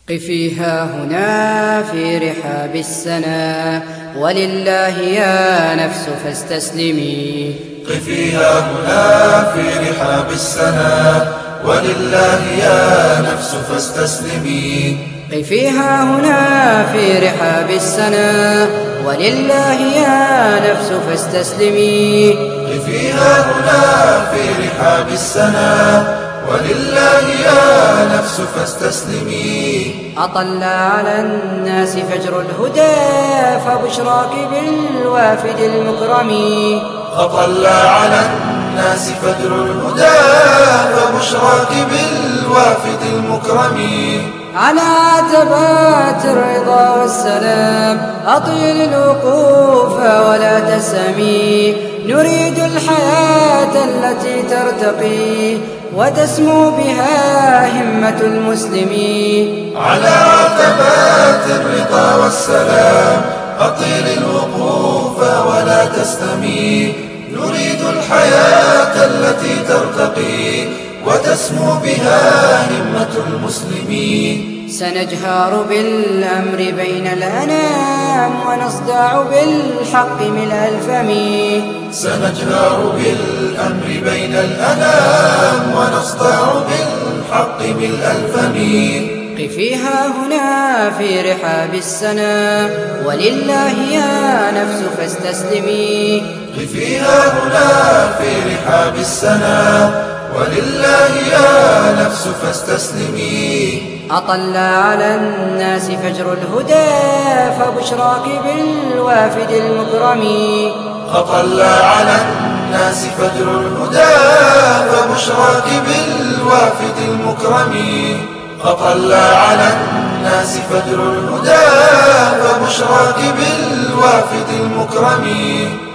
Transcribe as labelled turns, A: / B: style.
A: قفيها هنا في رحاب السنا، ولله يا نفس فاستسلمي.
B: قفيها هنا في رحاب السنا، ولله يا نفس فاستسلمي.
A: قفيها هنا في رحاب السنا، ولله يا نفس فاستسلمي.
B: قفيها هنا في رحاب السنا، ولله يا نفس فاستسلمي.
A: أطل على الناس فجر الهدى، فبشراك بالوافد المكرم.
B: أطل على الناس فجر الهدى، فبشراك بالوافد المكرم.
A: على عتبات الرضا والسلام أطيل الوقوف ولا تسمي. نريد الحياة التي ترتقي، وتسمو بها همة المسلمين.
B: على عتبات الرضا والسلام أطيل الوقوف ولا تستمي. نريد الحياة التي ترتقي، وتسمو بها همة المسلمين.
A: سنجهر بالأمر بين الأنام، ونصدع بالحق ملء الفم.
B: سنجهر بالأمر بين الأنام، ونصدع بالحق ملء الفم.
A: قفيها هنا في رحاب السنا، ولله يا نفس فاستسلمي.
B: قفيها هنا في رحاب السنا، ولله يا نفس فاستسلمي.
A: أطل على الناس فجر الهدى، فبشراك بالوافد المكرم.
B: أطل على الناس فجر الهدى، فبشراك بالوافد المكرم. أطل على الناس فجر الهدى، فبشراك بالوافد المكرم.